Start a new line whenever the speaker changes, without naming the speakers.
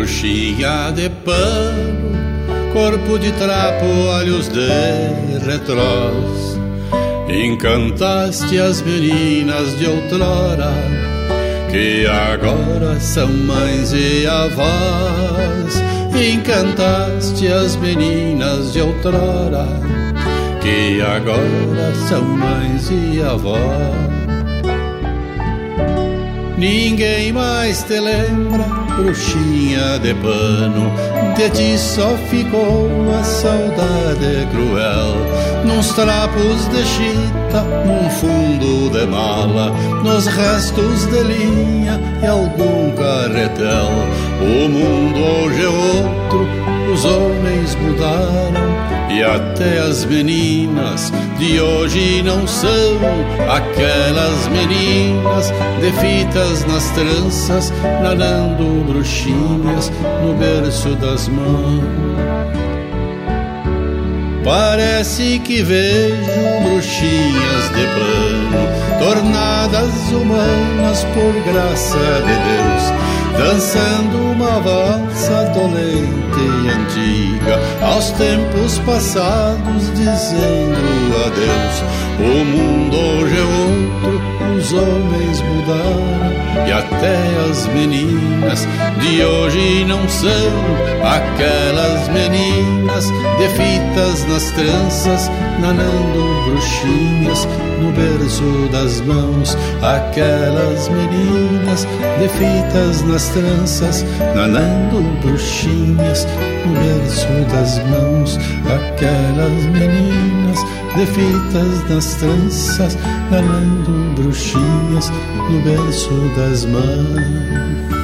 bruxinha de pano, corpo de trapo, olhos de retrós. Encantaste as meninas de outrora, que agora são mães e avós. Encantaste as meninas de outrora, que agora são mães e avós. Ninguém mais te lembra, bruxinha de pano, de ti só ficou a saudade cruel. Nos trapos de chita, num fundo de mala, nos restos de linha e algum carretel. O mundo hoje é outro, os homens mudaram, e até as meninas de hoje não são aquelas meninas de fitas nas tranças, nadando bruxinhas no berço das mãos. Parece que vejo bruxinhas de pano, tornadas humanas por graça de Deus, dançando uma valsa dolente e antiga aos tempos passados, dizendo adeus. O mundo hoje é outro, os homens mudaram, e até as meninas de hoje não são aquelas meninas de fitas nas tranças, nanando bruxinhas no berço das mãos. Aquelas meninas de fitas nas tranças, nanando bruxinhas no berço das mãos. Aquelas meninas de fitas nas tranças, nanando bruxinhas no berço das mãos.